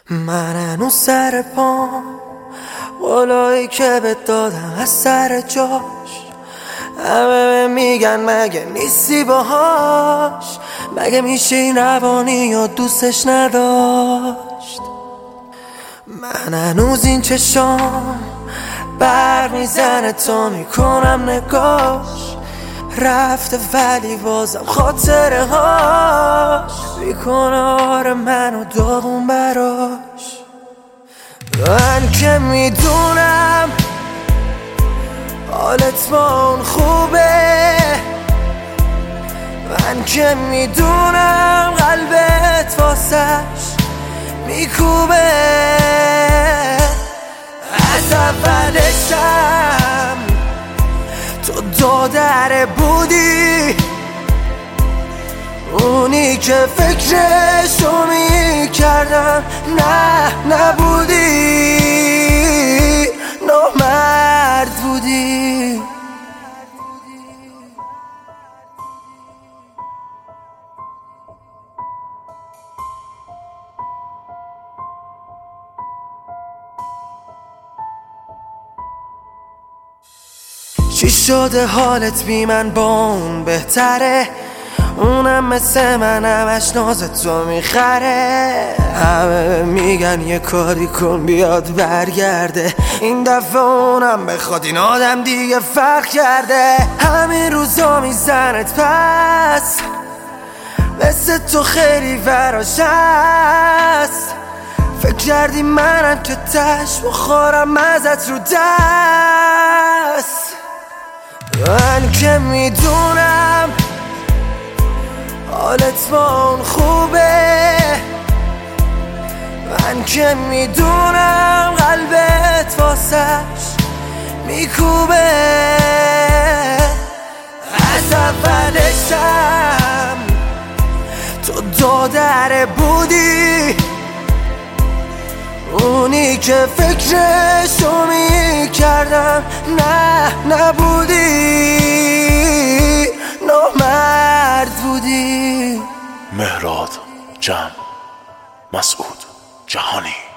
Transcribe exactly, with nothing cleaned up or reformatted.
من هنوز سر پام، قولایی که بهت دادم از سر جاش. همه میگن مگه نیستی باهاش، مگه میشه این روانی یا دوستش نداشت. من هنوز این چشام بر میزنه تا میکنم نگاش، رفته ولی بازم خاطره هاش میکنه آره منو داغون براش. من که میدونم حالت با اون خوبه، من که میدونم قلبت واسش میکوبه. از اولشم تو دادره بودی، اونی که فکرشو میکردم نه نبودی، نامرد بودی. چی شده حالت بی من با اون بهتره؟ اونم مثل من همش ناز تو میخره. همه میگن یه کاری کن بیاد برگرده، این دفعه اونم بخواد این آدم دیگه فرق کرده. همین روزا میزنت پس، مثل تو خیلی وراش هست. فکر کردی منم که تش بخورم ازت رو دست. من که میدونم حالت با اون خوبه، من که میدونم قلبت واسش میکوبه. از اولشم تو دادره بودی، اونی که فکرشو میکردم نه نبودی، نامرد بودی. مهراد جمع مسعود جهانی.